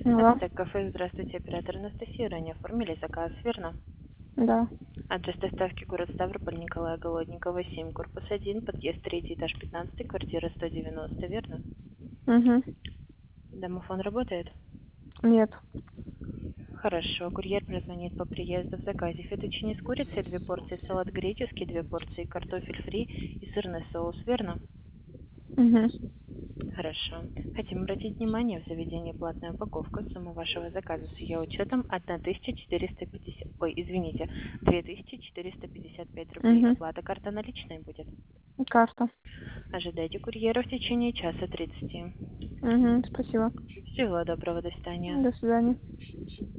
Алло. Ацтек кафе, здравствуйте, оператор Анастасия. Ранее оформили заказ, верно? Да. Адрес доставки город Ставрополь, Николая Голодникова, 7, корпус 1, подъезд 3, этаж 15, квартира 190, верно? Угу. Домофон работает? Нет. Хорошо, курьер прозвонит по приезду. В заказе фетучини с курицей, 2 порции, салат греческий, 2 порции, картофель фри и сырный соус, верно? Угу. Хорошо. Хотим обратить внимание, в заведении платная упаковка. Сумма вашего заказа с ее учетом 1450, ой, извините, 2455 рублей. Угу. Оплата карта наличная будет. Карта. Ожидайте курьера в течение часа 30. Угу. Спасибо. Всего доброго, до свидания. До свидания.